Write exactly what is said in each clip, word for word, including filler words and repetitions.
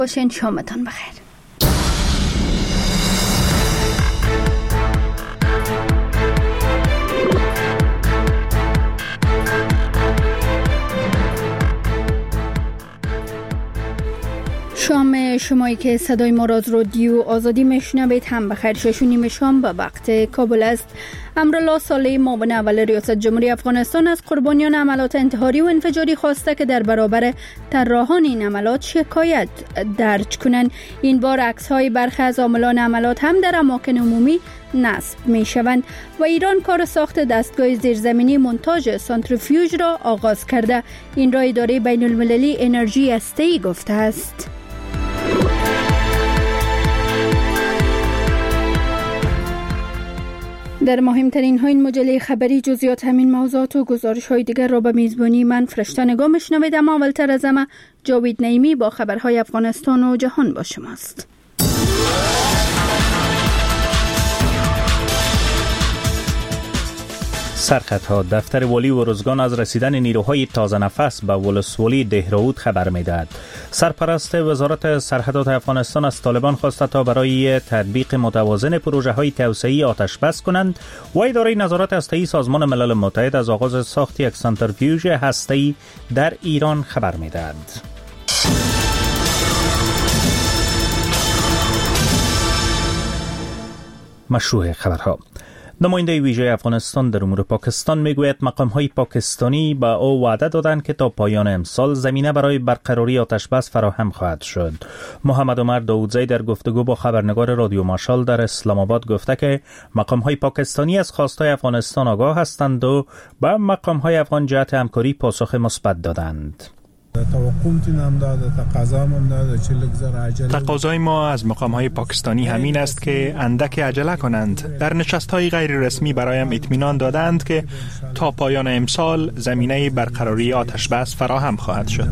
باشین، شامتان بخیر. شام شمایی که صدای ما را از رادیو آزادی میشنوید هم بخیر. شش و نیم شام به وقت کابل است. امرالله صالح معاون اول ریاست جمهوری افغانستان از قربانیان عملات انتحاری و انفجاری خواسته که در برابر طراحان این عملات شکایت درج کنند. این بار عکس‌های برخی از عاملان عملات هم در اماکن عمومی نصب می شوند و ایران کار ساخت دستگاه زیرزمینی مونتاژ سانتریفیوژ را آغاز کرده. این را اداره بین المللی انرژی هسته‌ای گفته است. در مهمترین ها این مجله خبری جزئیات همین موضوعات و گزارش های دیگر را به میزبانی من فرشته نگاه میشنوید. اما اولتر از همه جاوید نعیمی با خبرهای افغانستان و جهان با شماست. سرخطها. دفتر والی ارزگان از رسیدن نیروهای تازه نفس به ولسوالی دهراود خبر میدهد. سرپرست وزارت سرحدات افغانستان از طالبان خواسته تا برای تطبیق متوازن پروژه های توسعه‌ای آتش بس کنند و اداره نظارت هسته‌ای سازمان ملل متحد از آغاز ساخت یک سانتریفیوژ هسته‌ای در ایران خبر میدهد. مشروع خبرها. نماینده ویژه افغانستان در امور پاکستان میگوید مقام‌های پاکستانی به او وعده دادند که تا پایان امسال زمینه برای برقراری آتش بس فراهم خواهد شد. محمد عمر داودزی در گفتگو با خبرنگار رادیو ماشال در اسلام آباد گفته که مقام‌های پاکستانی از خواستهای افغانستان آگاه هستند و به مقام‌های افغان جهت همکاری پاسخ مثبت دادند. تقاضای ما از مقام‌های پاکستانی همین است که اندک عجله کنند. در نشست‌های غیر رسمی برایم اطمینان دادند که تا پایان امسال زمینه برقراری آتش بس فراهم خواهد شد.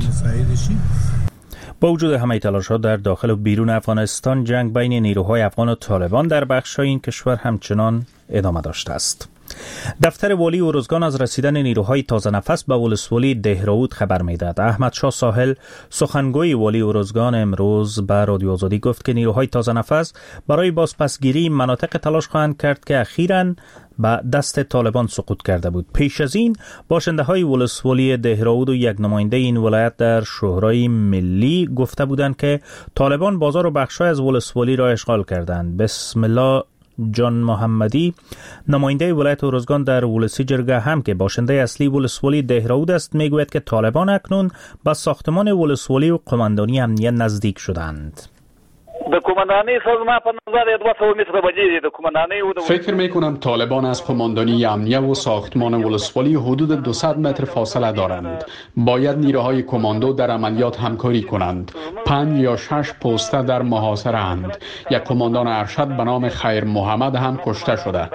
با وجود همه تلاش‌ها در داخل و بیرون افغانستان، جنگ بین نیروهای افغان و طالبان در بخش‌های این کشور همچنان ادامه داشته است. دفتر والی ارزگان از رسیدن نیروهای تازه نفس به ولسوالی دهراود خبر میدهد. احمد شاه ساحل سخنگوی والی ارزگان امروز به رادیو آزادی گفت که نیروهای تازه نفس برای بازپسگیری مناطق تلاش خواهند کرد که اخیراً به دست طالبان سقوط کرده بود. پیش از این باشنده های ولسوالی دهراود و یک نماینده این ولایت در شورای ملی گفته بودند که طالبان بازار و بخشای از ولسوالی را اشغال کردند. بسم الله جان محمدی نماینده ولایت ارزگان در ولسی جرگه هم که باشنده اصلی ولسوالی دهراود است میگوید که طالبان اکنون به ساختمان ولسوالی و قماندانی امنیت نزدیک شدند. فکر می کنم طالبان از قماندانی امنیه و ساختمان ولسوالی حدود دویست متر فاصله دارند. باید نیروهای کماندو در عملیات همکاری کنند. پنج یا شش پوسته در محاصره اند. یک قماندان ارشد به نام خیر محمد هم کشته شده.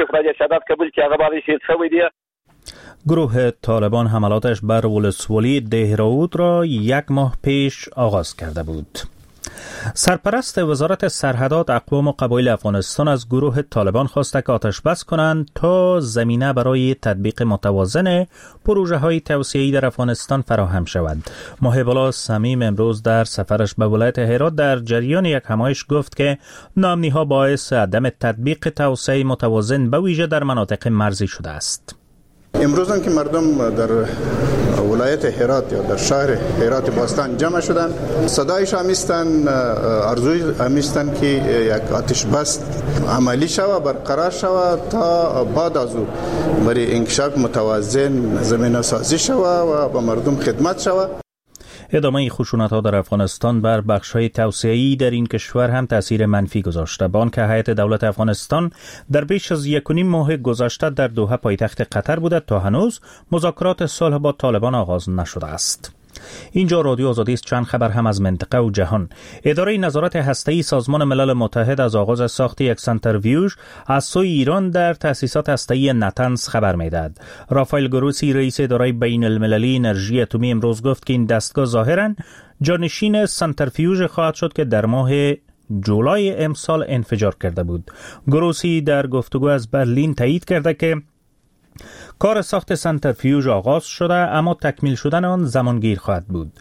گروه طالبان حملاتش بر ولسوالی دهراود را یک ماه پیش آغاز کرده بود. سرپرست وزارت سرحدات اقوام و قبایل افغانستان از گروه طالبان خواسته که آتش بس کنند تا زمینه برای تطبیق متوازن پروژه های توسعه‌ای در افغانستان فراهم شود. محب الله صمیم امروز در سفرش به ولایت هرات در جریان یک همایش گفت که ناامنی ها باعث عدم تطبیق توسعه متوازن به ویژه در مناطق مرزی شده است. امروز هم که مردم در ولایت هرات یا در شهر هرات باستان جمع شدن، صدایش همیستن، ارزوی همیستن که یک آتش بس عملی شود، برقرار شود تا بعد از او برای انکشاف متوازن زمینه سازی شود و به مردم خدمت شود. ادامه خشونت‌ها در افغانستان بر بخش‌های توسعه‌ای در این کشور هم تأثیر منفی گذاشته. با آنکه هیئت دولت افغانستان در بیش از یک و نیم ماه گذشته در دوحه پایتخت قطر بوده تا هنوز مذاکرات صلح با طالبان آغاز نشده است. اینجا رادیو آزادی است. چند خبر هم از منطقه و جهان. اداره نظارت هسته‌ای سازمان ملل متحد از آغاز ساخت یک سانتریفیوژ از سوی ایران در تأسیسات هسته‌ای نتنز خبر می‌دهد. رافائل گروسی رئیس اداره بین المللی انرژی اتمی امروز گفت که این دستگاه ظاهراً جانشین سانتریفیوژ خواهد شد که در ماه جولای امسال انفجار کرده بود. گروسی در گفتگو از برلین تایید کرده که کار ساخت سانتریفیوژ آغاز شده اما تکمیل شدن آن زمانگیر خواهد بود.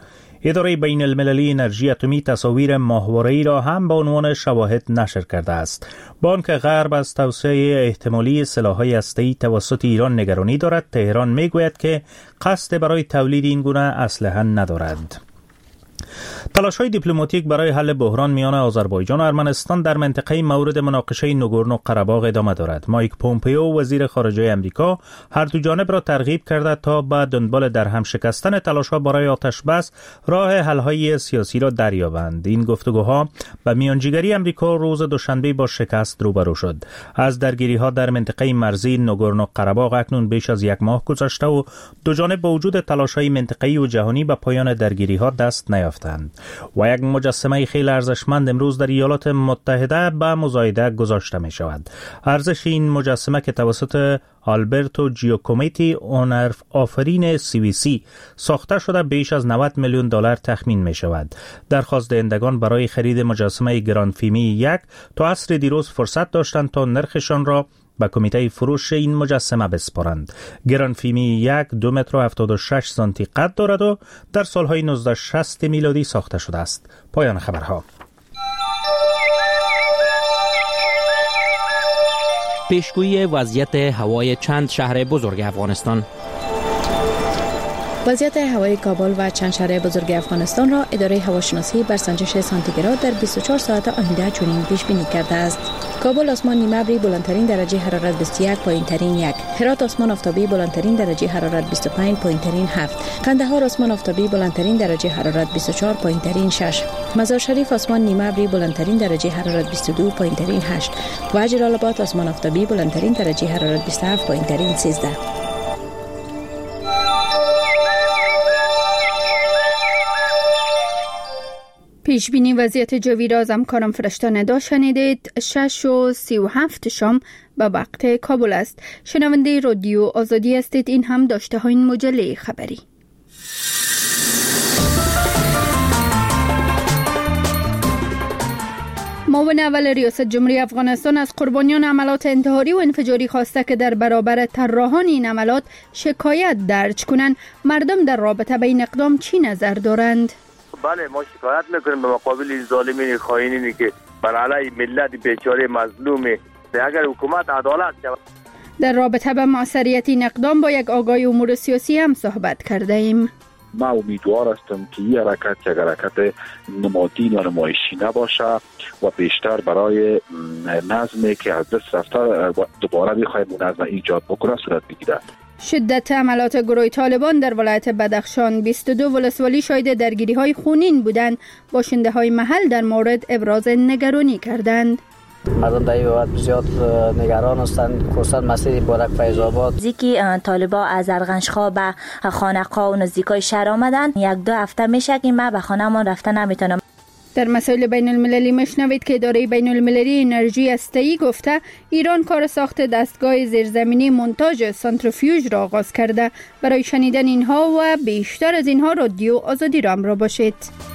اداره بین المللی انرژی اتمی تصاویر ماهواره‌ای را هم به عنوان شواهد نشر کرده است. بانک غرب از توسعه احتمالی سلاح‌های هسته‌ای توسط ایران نگرانی دارد. تهران میگوید که قصد برای تولید این گونه اسلحه ندارد. تلاش‌های دیپلماتیک برای حل بحران میان آذربایجان و ارمنستان در منطقه مورد مناقشه نگورنو قره‌باغ ادامه دارد. مایک پومپئو وزیر خارجه آمریکا هر دو جانب را ترغیب کرده تا به دنبال در هم شکستن تلاش‌ها برای آتش‌بس راه حل‌های سیاسی را دریابند. این گفتگوها به میانجیگری آمریکا روز دوشنبه با شکست روبرو شد. از درگیری‌ها در منطقه مرزی نگورنو قره‌باغ اکنون بیش از یک ماه گذشته و دو جانب با وجود تلاش‌های منطقه‌ای و جهانی به پایان درگیری‌ها دست نیافتند. و یک مجسمه خیلی ارزشمند امروز در ایالات متحده به مزایده گذاشته می شود. ارزش این مجسمه که توسط آلبرتو جیوکومیتی هنر آفرین سوئیسی ساخته شده بیش از نود میلیون دلار تخمین می شود. درخواست دهندگان برای خرید مجسمه گرانفیمی یک تا عصر دیروز فرصت داشتند تا نرخشان را به کمیته فروش این مجسمه بسپارند. گرانفیمی یک دو متر و هفتاد و شش سانتی قد دارد و در سالهای نوزده شصت میلادی ساخته شده است. پایان خبرها. پیشگویی وضعیت هوای چند شهر بزرگ افغانستان. وضعیت هوای کابل و چند شهر بزرگ افغانستان را اداره هواشناسی بر سنجش سانتیگراد در بیست و چهار ساعت آینده چنین پیش بینی کرده است. کابل آسمان نیمه ابری بلندترین درجه حرارت بیست و یک پایینترین یک، هرات آسمان آفتابی بلندترین درجه حرارت بیست و پنج پایینترین هفت، قندهار آسمان آفتابی بلندترین درجه حرارت بیست و چهار پایینترین شش، مزار شریف آسمان نیمه ابری بلندترین درجه حرارت بیست و دو پایینترین هشت و جلال آباد آسمان آفتابی بلندترین درجه حرارت بیست و هفت پایینترین سیزده. پیش بینی وضعیت جوی را از همکارم فرشته ندا شنیدید. شش و سی و هفت شام به وقت کابل است. شنونده رادیو آزادی هستید. این هم داشته ها این مجله خبری. معاون اول ریاست جمهوری افغانستان از قربانیان عملات انتحاری و انفجاری خواسته که در برابر طراحان این عملات شکایت درج کنند. مردم در رابطه به این اقدام چی نظر دارند؟ بله، ما شکایت میکنیم به مقابل این ظالمین خائنینی که بر علیه ملت بیچاره مظلومه. اگر حکومت عدالت شود. در رابطه با موثریت این اقدام با یک آگاه امور سیاسی هم صحبت کرده ایم. ما امیدوار هستم که این حرکت یک حرکت نمادین و نمایشی نباشه و بیشتر برای نظمی که از دست رفته دوباره بخواهیم اون نظم ایجاد بکنه صورت بگیره. شدت حملات گروه طالبان در ولایت بدخشان. بیست و دو ولسوالی شاهد درگیری‌های خونین بودند. باشنده‌های محل در مورد ابراز نگرانی کردند. مردم در این وقت بسیار نگران هستند. خصوصا مسیر بارک فیض آباد. نزدیکی طالبا از ارغنشخا به خانقاه و نزدیکای شهر آمدن. یک دو هفته میشه که من به خانه‌مان رفته نمیتونم. در مسائل بین المللی مشنوید که اداره بین المللی انرژی هسته‌ای گفته ایران کار ساخت دستگاه زیرزمینی مونتاژ سانتریفیوژ را آغاز کرده. برای شنیدن اینها و بیشتر از اینها رادیو آزادی را همراه باشید.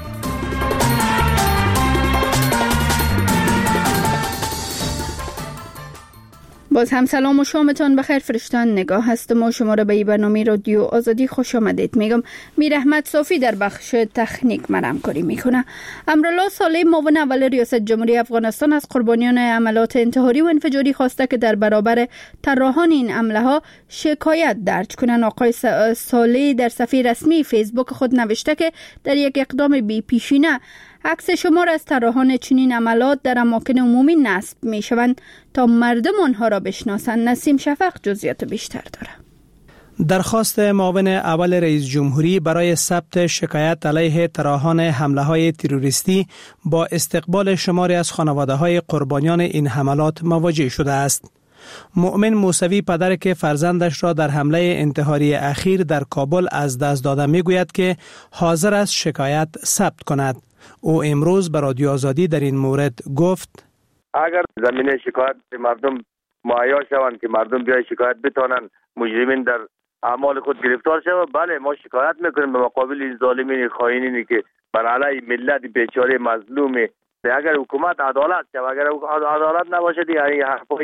باز هم سلام و شامتان بخیر. فرشتان نگاه هستم و شما را به این برنامه رادیو آزادی خوش آمدید میگم. میر احمد صافی در بخش تکنیک من همکاری میکنه. امرالله صالح معاون اول ریاست جمهوری افغانستان از قربانیان عملات انتحاری و انفجاری خواسته که در برابر طراحان این حمله ها شکایت درج کنند. آقای صالح در صفحه رسمی فیسبوک خود نوشته که در یک اقدام بی پیشینه عکس شمار از طراحان چنین عملات در اماکن عمومی نصب می شوند تا مردم آنها را بشناسند. نسیم شفق جزئیات بیشتر دارد. درخواست معاون اول رئیس جمهوری برای ثبت شکایت علیه طراحان حمله های تروریستی با استقبال شماری از خانواده های قربانیان این حملات مواجه شده است. مؤمن موسوی پدر که فرزندش را در حمله انتحاری اخیر در کابل از دست داده می گوید که حاضر است شکایت ثبت کند. او امروز به رادیو آزادی در این مورد گفت اگر زمینه شکایت مردم مهیا شوند که مردم بیای شکایت بتانند مجرمین در اعمال خود گرفتار شوند، بله ما شکایت میکنیم به مقابل این ظالمین خائنینی که بر علیه ملت بیچاره مظلومه. اگر حکومت عدالت شود، اگر عدالت نباشد یعنی حرفای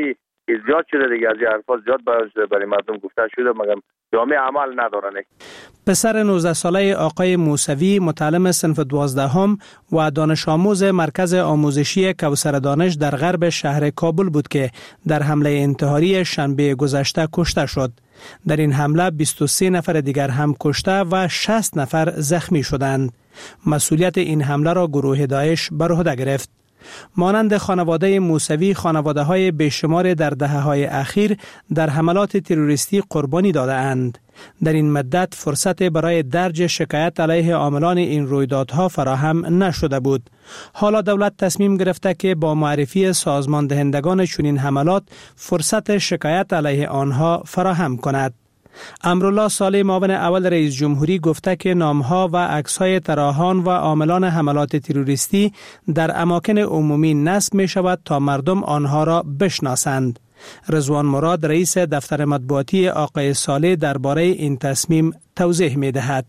زیاد شده دیگه، از این حرفا زیاد برای مردم گفته شده مگر جامعه عمل ندارن. پسر نوزده ساله آقای موسوی متعلم صنف دوازدهم و دانش آموز مرکز آموزشی کوثر دانش در غرب شهر کابل بود که در حمله انتحاری شنبه گذشته کشته شد. در این حمله بیست و سه نفر دیگر هم کشته و شصت نفر زخمی شدند. مسئولیت این حمله را گروه داعش بر عهده گرفت. مانند خانواده موسوی، خانواده های بیشمار در دهه های اخیر در حملات تروریستی قربانی داده اند. در این مدت فرصت برای درج شکایت علیه عاملان این رویدادها فراهم نشده بود. حالا دولت تصمیم گرفته که با معرفی سازمان دهندگان چنین حملات فرصت شکایت علیه آنها فراهم کند. امرالله صالح معاون اول رئیس جمهوری گفته که نامها و عکس‌های طراحان و عاملان حملات تروریستی در اماکن عمومی نصب می شود تا مردم آنها را بشناسند. رضوان مراد رئیس دفتر مطبوعاتی آقای صالح درباره این تصمیم توضیح می دهد.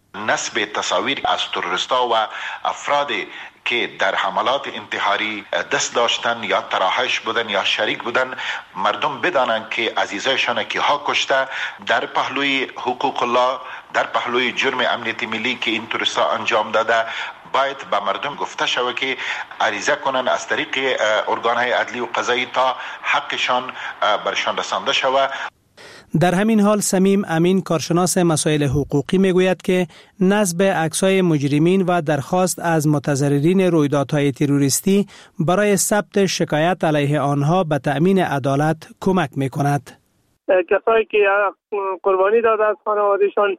نصب تصاویر از تروریستا و افراد که در حملات انتحاری دست داشتن یا تراحش بودن یا شریک بودن مردم بدانند که عزیزایشان که ها کشته در پهلوی حقوق الله، در پهلوی جرم امنیتی ملی که این تروریستا انجام داده باید به مردم گفته شود که عریضه کنند از طریق ارگانهای عدلی و قضایی تا حقشان برشان رسانده شود. در همین حال سمیم امین کارشناس مسائل حقوقی میگوید که نصب عکس‌های مجرمین و درخواست از متضررین رویدادهای تروریستی برای ثبت شکایت علیه آنها به تأمین عدالت کمک میکند. کسایی که قربانی داده از خانوادهشان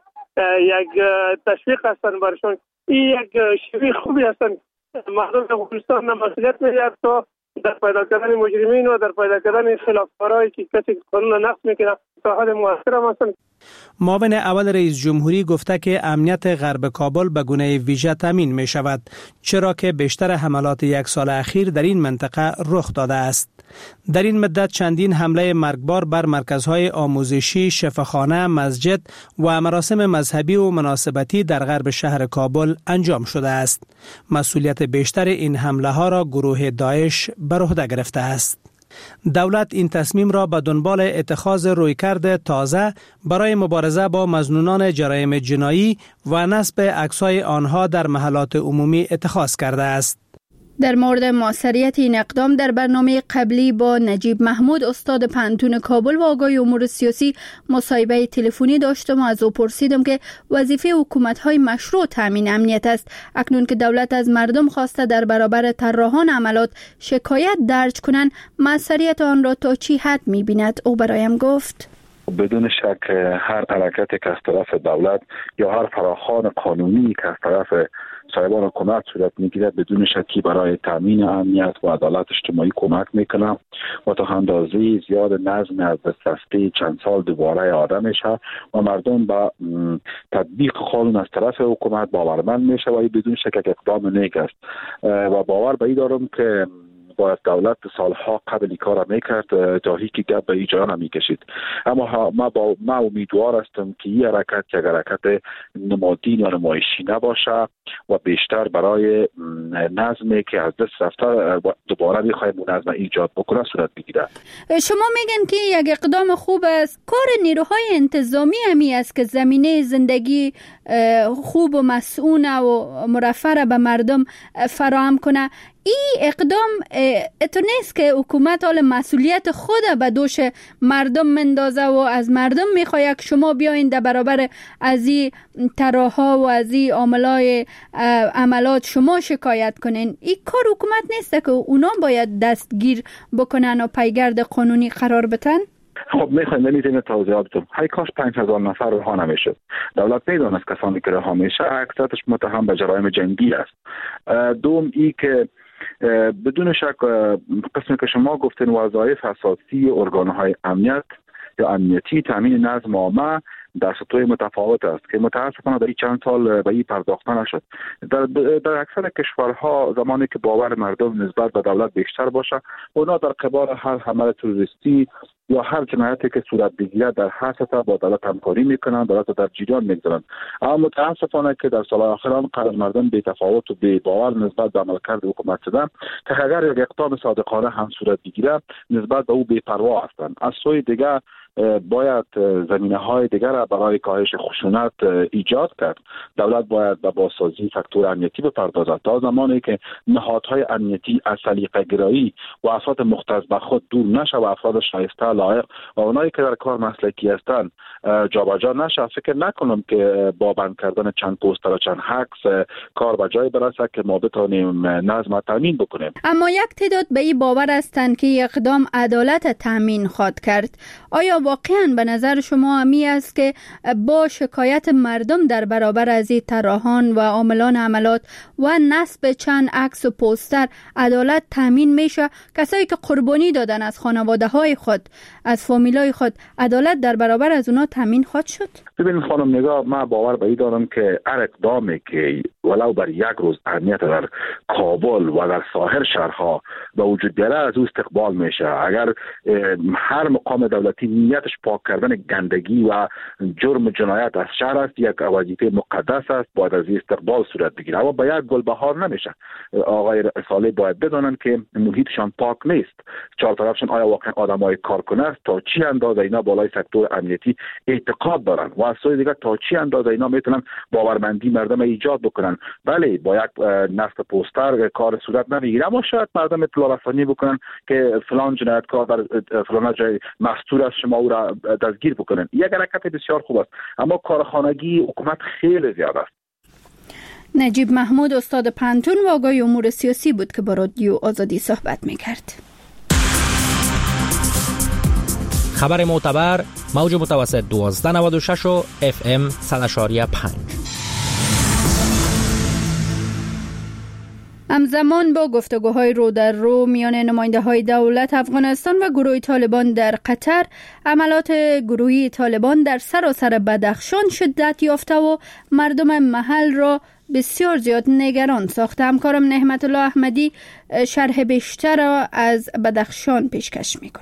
یک تشویق هستند برشان، این یک شیوه خوبی هستند. مردم افغانستان مسئولیت می‌گیرد تا در پیدا کردن مجرمین و در پیدا کردن خلافکارایی که کسی قانون نقض میکنه تا حد موثر هستند. معاون اول رئیس جمهوری گفته که امنیت غرب کابل به گونه ویژه تامین می شود، چرا که بیشتر حملات یک سال اخیر در این منطقه رخ داده است. در این مدت چندین حمله مرگبار بر مرکزهای آموزشی، شفاخانه، مسجد و مراسم مذهبی و مناسبتی در غرب شهر کابل انجام شده است. مسئولیت بیشتر این حمله ها را گروه داعش بر عهده گرفته است. دولت این تصمیم را به دنبال اتخاذ رویکرد تازه برای مبارزه با مظنونان جرایم جنایی و نصب عکس‌های آنها در محلات عمومی اتخاذ کرده است. در مورد موثریت این اقدام در برنامه قبلی با نجیب محمود استاد پانتون کابل و آقای امور سیاسی مصاحبه تلفنی داشتم و از او پرسیدم که وظیفه حکومت‌های مشروع تامین امنیت است. اکنون که دولت از مردم خواسته در برابر طراحان عملات شکایت درج کنند، موثریت آن را تا چی حد می‌بیند؟ او برایم گفت بدون شک هر حرکت که از طرف دولت یا هر فراخوان قانونی که از طرف صاحبان حکومت صورت میگیرد بدون شکی برای تامین امنیت و عدالت اجتماعی کمک میکنه و تا اندازه زیاد نظم از دست رفته چند سال دوباره آدم میشه و مردم با تطبیق قانون از طرف حکومت باورمند میشه و بدون شک اقدام نیک است و باور به این دارم که باید دولت سالها قبل کار میکرد تا هیچ گپ به ایجا نمیکشید. اما ما با ما امیدوار هستم که این حرکت که حرکت نمادین یا نمایشی نباشه و بیشتر برای نظمی که از دست رفته دوباره بخوایم اون نظم ایجاد بکنه صورت بگیره. شما میگن که یک اقدام خوب است. کار نیروهای انتظامی همی است که زمینه زندگی خوب و مسئول و مرفع به مردم فراهم کنه. این اقدام اتو نیست که حکومت حال مسئولیت خود به دوش مردم مندازه و از مردم میخواه که شما بیاین در برابر از این طراحا و از این عاملای عملات شما شکایت کنین. این کار حکومت نیست که اونا باید دستگیر بکنن و پیگرد قانونی قرار بتن؟ خب میخوایم نمیتونیم توضیحات بدم. های کاش پنج هزار نفر رها نمیشد. دولت میداند کسانی که رها میشه اکثرش متهم به جرایم جنگی است. دوم ای که بدون شک قسمی که شما گفتین وظایف اساسی ارگان‌های امنیت یا امنیتی تامین نظم عامه در سطوح متفاوت است که متاسفانه در این چند سال به این پرداخته نشد. در در اکثر کشورها زمانی که باور مردم نسبت به دولت بیشتر باشه، اونا در قبال هر حمله تروریستی یا هر جنایتی که صورت بگیره در هر سطح با دولت همکاری میکنن، دولت در جریان میگذارن. اما متاسفانه که در سال اخران قدر مردم بی تفاوت و بی باور نسبت به عملکرد حکومت شدن که اگر یک اقدام صادقانه هم صورت بگیره نسبت به او بی پروا هستند. از سوی دیگر باید زمینه های دیگر را برای کاهش خشونت ایجاد کرد. دولت باید به بازسازی فاکتور امنیتی بپردازد تا زمانی که نهادهای امنیتی از سلیقه گرایی و افراد مختص به خود دور نشه و افراد شایسته لایق و اونایی که در کار مسلکی هستند جابجا نشه. فکر نکنم که با بند کردن چند پوستر و چند عکس کار به جای برسه که ما بتونیم نظم تامین بکنیم. اما یک تعداد به این باور هستند که اقدام عدالت تامین خواهد کرد. آیا واقعاً به نظر شما همی است که با شکایت مردم در برابر از این طراحان و عاملان عملات و نصب چند عکس و پوستر عدالت تامین میشه؟ کسایی که قربانی دادن از خانواده های خود، از فامیلای خود، عدالت در برابر از اونا تامین خواهد شد؟ ببینید خانم نگاه، من باور به این دارم که هر اقدامی که ولو بر یک روز اهمیت در کابل و در ساحر شهرها به وجود بیاره از او استقبال میشه. اگر هر مقام دولتی نیتش پاک کردن گندگی و جرم جنایت از شهر است، یک وظیفه مقدس است، باید از استقبال صورت بگیره. اما با یک گل بهار نمیشه. آقای صالح باید بدانند که محیطشان پاک نیست. چهار طرفشان آیا واقعا آدمای کارکنه است؟ تا چی اندازه اینا بالای سکتور امنیتی اعتقاد دارن و از سوی دیگر تا چی اندازه اینا میتونن باورمندی مردم ایجاد بکنن؟ بله، با یک نصب پوستر کار صورت نمیگیره، اما شاید مردم اطلاع رسانی بکنن که فلان جنایتکار در فلان جای مستور است، شما او را دستگیر بکنن. یک حرکت بسیار خوب است، اما کارخانگی حکومت خیلی زیاد است. نجیب محمود، استاد پانتون و آگاه امور سیاسی بود که با رادیو آزادی صحبت میکرد. خبر معتبر، موج متوسط دوازده نود و شش و اف ام صد و اشاریه پنج. همزمان با گفتگوهای رو در رو میان نماینده های دولت افغانستان و گروه طالبان در قطر، عملات گروهی طالبان در سراسر بدخشان شدت یافته و مردم محل را بسیار زیاد نگران ساخته. همکارم نعمت الله احمدی شرح بیشتر را از بدخشان پیشکش میکنه.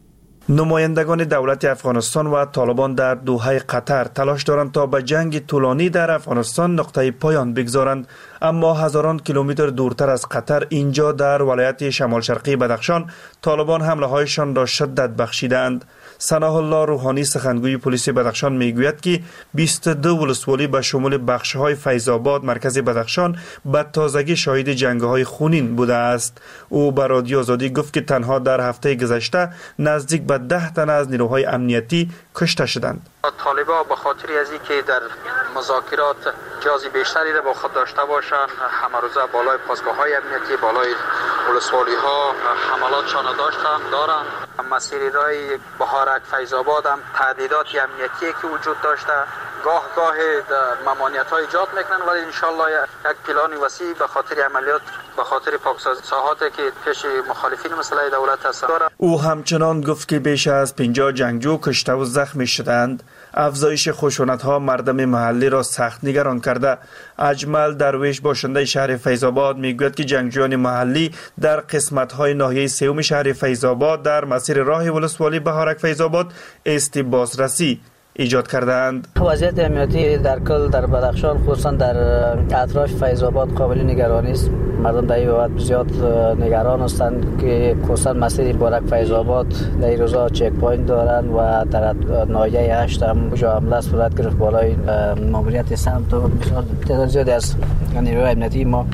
نمایندگان دولت افغانستان و طالبان در دوحه قطر تلاش دارند تا به جنگ طولانی در افغانستان نقطه پایان بگذارند، اما هزاران کیلومتر دورتر از قطر، اینجا در ولایت شمال شرقی بدخشان، طالبان حمله هایشان را شدت بخشیدند. ثناء الله روحانی سخنگوی پلیس بدخشان میگوید که بیست و دو ولسوالی به شمول بخش‌های فیض آباد مرکز بدخشان به تازگی شاهد جنگ‌های خونین بوده است. او به رادیو آزادی گفت که تنها در هفته گذشته نزدیک به ده تن از نیروهای امنیتی کشته شدند. طالبان به خاطر از اینکه در مذاکرات جزئی بیشتری را با خود داشته باشند، همه روزه بالای پاسگاه‌های امنیتی، بالای ولسوالی‌ها حملاتشان داشتند دارند. مسیر راه بهارک فیض آباد هم تهدیدات امنیتی که وجود داشته، گاه گاه ممانعت‌ها ایجاد میکنن، ولی انشالله یک پلان وسیع به خاطر عملیات، به خاطر پاکسازی ساحاتی که پیش مخالفین مسلح دولت هست. او همچنان گفت که بیش از پنجاه جنگجو کشته و زخمی شدند. افزایش خشونت‌ها مردم محلی را سخت نگران کرده. اجمل درویش باشنده شهر فیض آباد میگوید که جنگجویان محلی در قسمت‌های ناحیه سوم شهر فیض آباد در مسیر راه ولسوالی بهارک فیض آباد است بازرسی ایجاد کردند. وضعیت امنیتی در کل در بدخشان، خصوصا در اطراف فیض آباد، قابل نگرانی است. مردم در این بابت زیاد نگران هستند که خصوصا مسیر بهارک فیض آباد در این روزا چک پوینت دارند و در ناحیه هشت هم جا حمله صورت گرفت بالای ماموریت سمت و تعداد زیادی از نیروهای امنیتی ما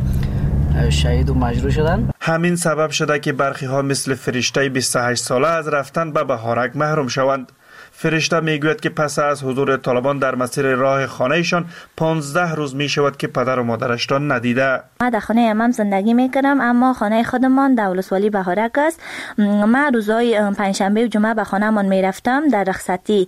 شهید و مجروح شدن. همین سبب شده که برخی ها مثل فرشته بیست و هشت ساله از رفتن به بهارک محروم شوند. فرشته میگوید که پس از حضور طالبان در مسیر راه خانهشان پانزده روز می شود که پدر و مادرش را ندیده. من در خانه امام زندگی میکنم، اما خانه خودمان در ولسوالی بهارک است. من روزهای پنجشنبه و جمعه به خانهمان میرفتم در رخصتی،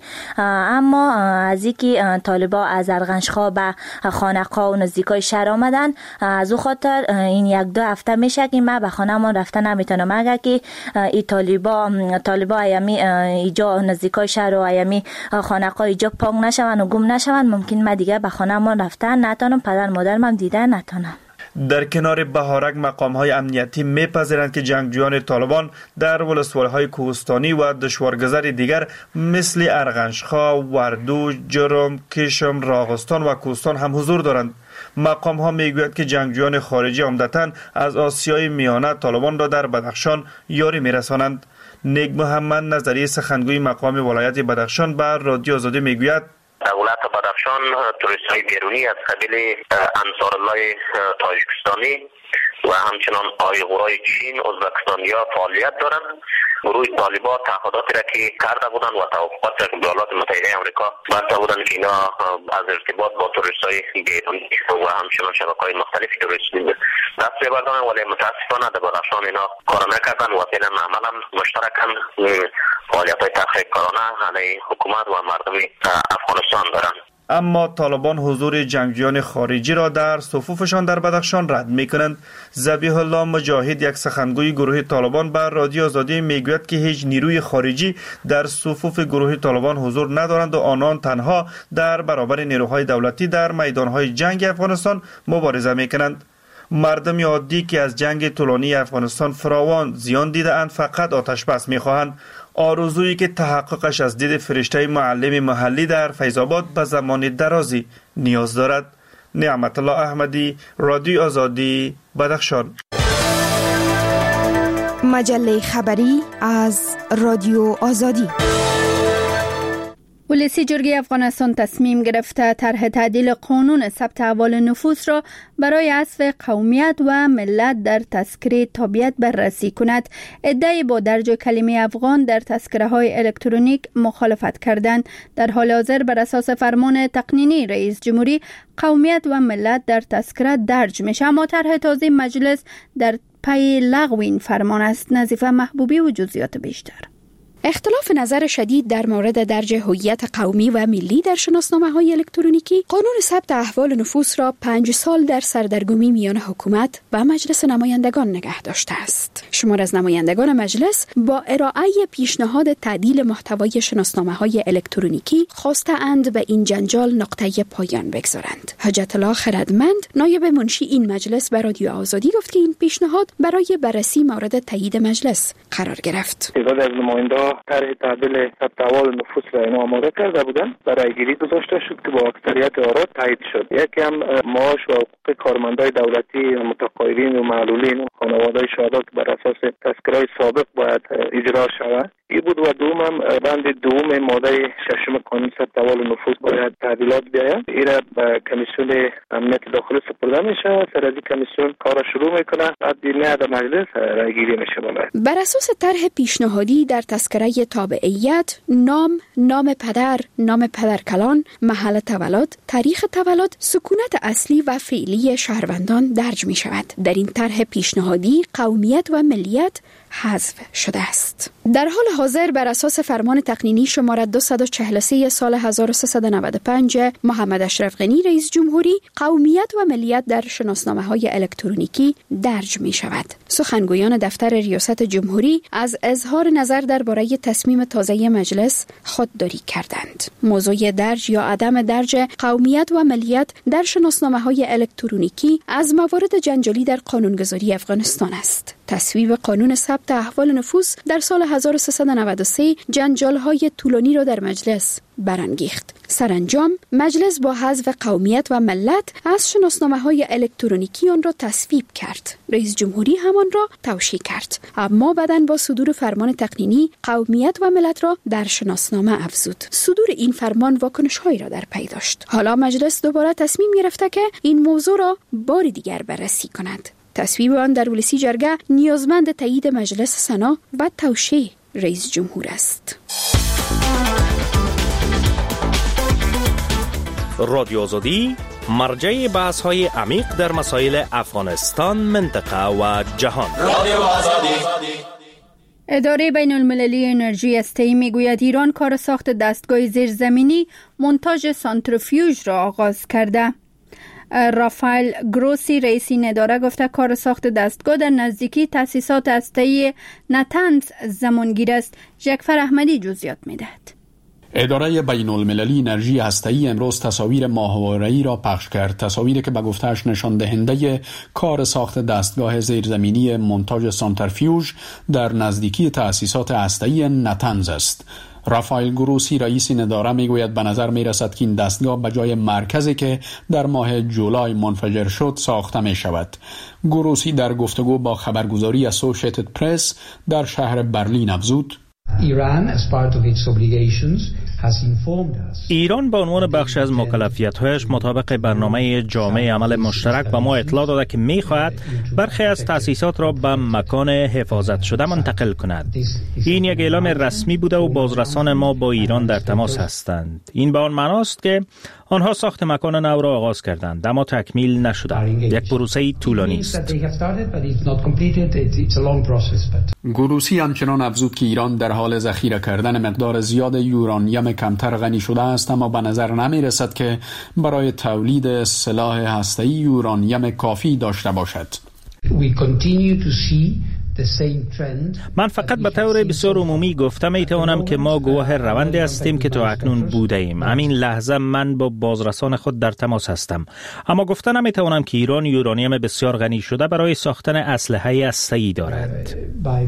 اما از اینکه طالبان از ارغنشخا به خانقاه و نزدیکای شهر آمدن، از او خاطر این یک دو هفته میشه که من به خانهمان رفته نمیتونم. اگر که این طالبان طالبان ایمی اینجا نزدیکای شهر و ایمی خانقای جا پاک نشون و گم نشون، ممکن ما دیگه به خانه ما رفتن نتونم، پدر مادرم هم دیدن نتونم. در کنار بهارک مقام‌های امنیتی می‌پذیرند که جنگجویان طالبان در ولسوالی‌های کوهستانی و دشوارگذر دیگر مثل ارغنشخا، وردو، جرم، کشم، راغستان و کوهستان هم حضور دارند. مقام‌ها می‌گویند که جنگجویان خارجی عمدتاً از آسیای میانه طالبان را در بدخشان یاری می‌رسانند. نیک محمد نظری سخنگوی مقام ولایت بدخشان بر رادیو آزادی می‌گوید دولت بدخشان توریست‌های بیرونی از قبیل انصارالله تاجیکستانی و همچنان آیغورای چین، ازبکستانیا فعالیت دارند. گروه طالبان تعهداتی را که کرده بودند و توافقات را که ایالات متحده آمریکا بسته بودند که اینا از ارتباط با توریست‌های بیرونی و همچنان شبکه‌های مختلف توریستی دست بردارند، ولی متاسفانه در بدخشان اینا کار نکردند و فعلا عملا مشترکاً فعالیت‌های تحقیق‌کارانه علیه حکومت و مردم افغانستان دارند. اما طالبان حضور جنگجویان خارجی را در صفوفشان در بدخشان رد می‌کنند. ذبیح الله مجاهد، یک سخنگوی گروه طالبان، بر رادیو آزادی میگوید که هیچ نیروی خارجی در صفوف گروه طالبان حضور ندارند و آنان تنها در برابر نیروهای دولتی در میدانهای جنگ افغانستان مبارزه می‌کنند. مردم عادی که از جنگ طولانی افغانستان فراوان زیان دیده‌اند فقط آتش بس می‌خواهند، آرزویی که تحققش از دید فرشته معلم محلی در فیض‌آباد به زمان درازی نیاز دارد. نعمت الله احمدی، رادیو آزادی، بدخشان. مجله خبری از رادیو آزادی. ولسی جرگه افغانستان تصمیم گرفته طرح تعدیل قانون ثبت احوال نفوس را برای حذف قومیت و ملت در تذکره تابعیت بررسی کند. عده‌ای با درج کلمه افغان در تذکره های الکترونیک مخالفت کردند. در حال حاضر بر اساس فرمان تقنینی رئیس جمهوری قومیت و ملت در تذکره درج میشه، اما طرح تازه مجلس در پی لغو این فرمان است. نظیفه محبوبی و جزئیات بیشتر. اختلاف نظر شدید در مورد درج هویت قومی و ملی در شناسنامه‌های الکترونیکی قانون ثبت احوال نفوس را پنج سال در سردرگمی میان حکومت و مجلس نمایندگان نگه داشته است. شمار از نمایندگان مجلس با ارائه پیشنهاد تعدیل محتوای شناسنامه‌های الکترونیکی خواسته‌اند به این جنجال نقطه پایان بگذارند. حجت الله خردمند، نایب منشی این مجلس، به رادیو آزادی گفت که این پیشنهاد برای بررسی مورد تایید مجلس قرار گرفت. تعداد از نمایندگان طرح تعدیل ثبت احوال نفوس را اینا آماده کرده بودند، برای گیری گذاشته شد که با اکثریت آرا تایید شد. یکی هم معاش و حقوق کارمندای دولتی و متقاعدین و معلولین و خانواده‌های شهدا که بر اساس تذکره‌های سابق باید اجرا شود ای بود، و دوم هم بند دوم ماده ششم قانون ثبت احوال نفوس باید تعدیلات بیاید. این را به کمیسیون امنیت داخلی سپرده میشه، سر از کمیسیون کار شروع میکنه، بعد دیگه در مجلس رای گیری میشه. بالا بر اساس طرح پیشنهادی در تذکره تابعیت نام، نام پدر، نام پدرکلان، محل تولد، تاریخ تولد، سکونت اصلی و فعلی شهروندان درج می شود. در این طرح پیشنهادی قومیت و ملیت حذف شده است. در حال حاضر بر اساس فرمان تقنینی شماره دویست و چهل و سه سال هزار و سیصد و نود و پنج محمد اشرف غنی رئیس جمهوری قومیت و ملیت در شناسنامه‌های الکترونیکی درج می شود. سخنگویان دفتر ریاست جمهوری از اظهار نظر درباره تصمیم تازه مجلس خودداری کردند. موضوع درج یا عدم درج قومیت و ملیت در شناسنامه‌های الکترونیکی از موارد جنجالی در قانونگذاری افغانستان است. تصویب قانون ثبت احوال نفوس در سال هزار و سیصد و نود و سه جنجال‌های طولانی را در مجلس برانگیخت. سرانجام مجلس با حذف قومیت و ملت از شناسنامه‌های الکترونیکی آن را تصویب کرد. رئیس جمهوری همان را توشیح کرد، اما بعداً با صدور فرمان تقنینی قومیت و ملت را در شناسنامه افزود. صدور این فرمان واکنش‌هایی را در پی داشت. حالا مجلس دوباره تصمیم گرفته که این موضوع را بار دیگر بررسی کند. تصویب آن در ولسی جرگه نیازمند تایید مجلس سنا و توشیح رئیس جمهور است. رادیو آزادی مرجع بحث های عمیق در مسائل افغانستان، منطقه و جهان. رادیو آزادی. اداره بین المللی انرژی استئی میگوید ایران کار ساخت دستگاه زیرزمینی مونتاژ سانتریفیوژ را آغاز کرده. رافائل گروسی رئیس این اداره گفته کار ساخت دستگاه در نزدیکی تأسیسات هسته‌ای نتنز زمانگیر است. جعفر احمدی جزئیات میدهد. اداره بین المللی انرژی هسته‌ای امروز تصاویر ماهواره‌ای را پخش کرد، تصاویری که به گفته‌اش نشان دهنده کار ساخت دستگاه زیرزمینی مونتاژ سانترفیوژ در نزدیکی تأسیسات هسته‌ای نتنز است. رافائل گروسی رئیس این اداره میگوید به نظر میرسد که این دستگاه به جای مرکزی که در ماه جولای منفجر شد ساخته می شود. گروسی در گفتگو با خبرگزاری اسوسییتد پرس در شهر برلین افزود: ایران به عنوان بخش از مکلفیت‌هایش مطابق برنامه جامعه عمل مشترک به ما اطلاع داده که می‌خواهد برخی از تأسیسات را به مکان حفاظت شده منتقل کند. این یک اعلام رسمی بوده و بازرسان ما با ایران در تماس هستند. این به آن معناست که آنها ساخت مکان نو را آغاز کردند اما تکمیل نشده. یک پروسه طولانی است. گروسی همچنان افزود که ایران در حال ذخیره کردن مقدار زیاد یورانیم کمتر غنی شده است، اما به نظر نمی رسد که برای تولید سلاح هسته‌ای یورانیم کافی داشته باشد. من فقط به طور بسیار عمومی گفته می توانم که ما گواه روندی هستیم که تا اکنون بوده ایم. همین لحظه من با بازرسان خود در تماس هستم، اما گفته نمی توانم که ایران یورانیم بسیار غنی شده برای ساختن اسلحه هسته‌ای دارد.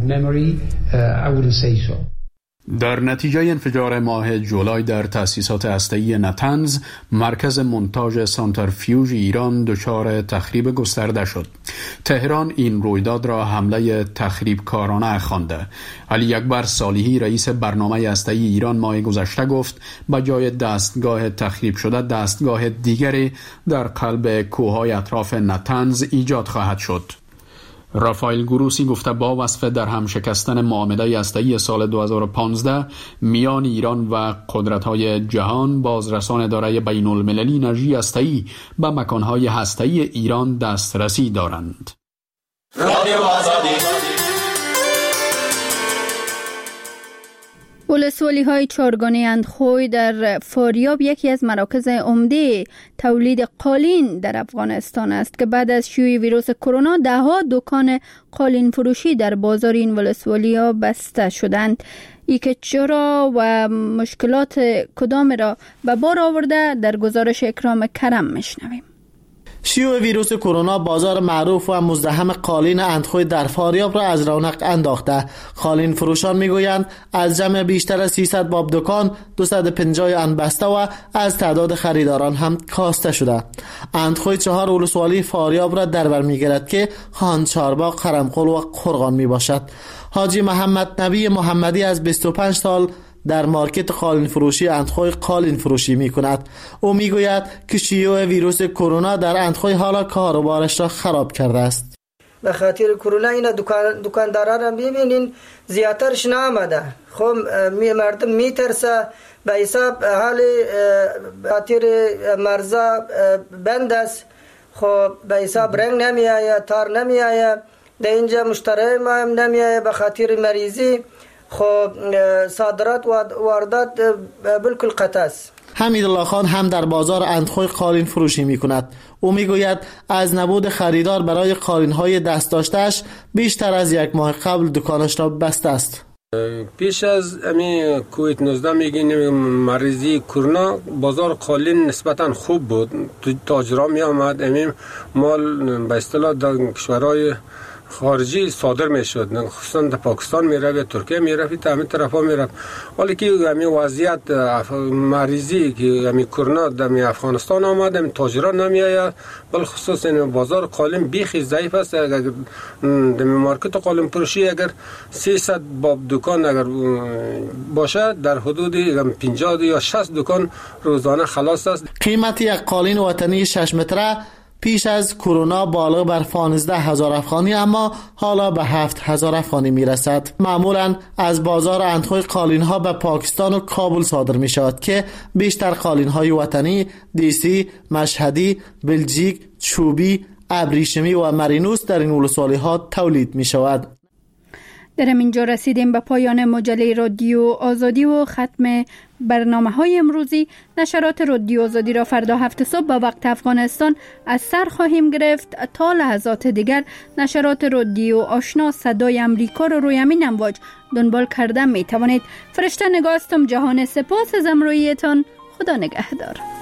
در نتیجه انفجار ماه جولای در تأسیسات هسته‌ای نتنز، مرکز مونتاژ سانترفیوژ ایران دچار تخریب گسترده شد. تهران این رویداد را حمله تخریبکارانه خوانده. علی اکبر صالحی رئیس برنامه هسته‌ای ایران ماه گذشته گفت به جای دستگاه تخریب شده دستگاه دیگری در قلب کوههای اطراف نتنز ایجاد خواهد شد. رافائل گروسی گفته با وصف در هم شکستن معاهده هسته‌ای سال دو هزار و پانزده میان ایران و قدرت‌های جهان، بازرسان اداره بین المللی انرژی هسته‌ای به مکان‌های هسته‌ای ایران دسترسی دارند. رادیو آزادی. ولسوالی های چارگانه اندخوی در فاریاب یکی از مراکز عمده تولید قالین در افغانستان است که بعد از شیوع ویروس کرونا ده ها دکان قالین فروشی در بازار این ولسوالی ها بسته شدند. ای که چرا و مشکلات کدام را به بار آورده در گزارش اکرام کرم میشنویم. شیوع ویروس کرونا بازار معروف و مزدحم قالین اندخوی در فاریاب را از رونق انداخته. قالین فروشان میگویند از جمع بیشتر از سیصد باب دکان دویست و پنجاه آن بسته و از تعداد خریداران هم کاسته شده. اندخوی چهار ولسوالی فاریاب را در بر میگیرد که خان چارباغ، قرمقل و قرغان می باشد. حاجی محمد نبی محمدی از بیست و پنج سال در مارکت قالین فروشی اندخوی قالین فروشی می کند. او می گوید که شیوع ویروس کرونا در اندخوی حالا کاروبارش را خراب کرده است. به خاطر کرونا این دکان دکانداران را ببینین زیادترش نامده. خب می مردم می ترسه به حساب حال خاطر مرزا بند است. خب به حساب رنگ نمی آید، تار نمی آید، در اینجا مشتری ما هم نمی آید به خاطر مریضی. خب صادرات و واردات بالکل قطع است. حمیدالله خان هم در بازار اندخوی قالین فروشی می کند. او می گوید از نبود خریدار برای قالین های دست داشتهش بیشتر از یک ماه قبل دکانش را بسته است. پیش از امی کووید نوزده میگیم مریضی کرونا بازار قالین نسبتا خوب بود. تاجرها می آمد امی مال به اصطلاح در کشورهای خارجی صادر میشد، خصوصا در پاکستان میرفت، ترکیه میرفت، تا همین طرفا میرفت. ولی که همین وضعیت مریضی که همین کرونا در افغانستان آمد، همین تاجران نمیآید، بل خصوص این بازار قالین بیخی ضعیف است. اگر در مارکت قالین فروشی اگر سیصد باب دکان اگر باشد در حدود پنجاه یا شصت دکان روزانه خلاص است. قیمت یک قالین وطنی شش متره پیش از کرونا بالغ بر پانزده هزار افغانی اما حالا به هفت هزار افغانی می رسد. معمولا از بازار اندخوی قالین ها به پاکستان و کابل صادر می شود که بیشتر قالین های وطنی دیسی، مشهدی، بلژیک، چوبی، ابریشمی و مرینوس در این ولسوالی ها تولید می شود. در اینجا رسیدیم به پایان مجله رادیو آزادی و ختم برنامه های امروزی. نشرات رادیو آزادی را فردا هفت صبح به وقت افغانستان از سر خواهیم گرفت. تا لحظات دیگر نشرات رادیو آشنا صدای امریکا را روی همین امواج دنبال کردن می توانید. فرشته نگاستم. جهان سپاس از همراهیتان. خدا نگهدار.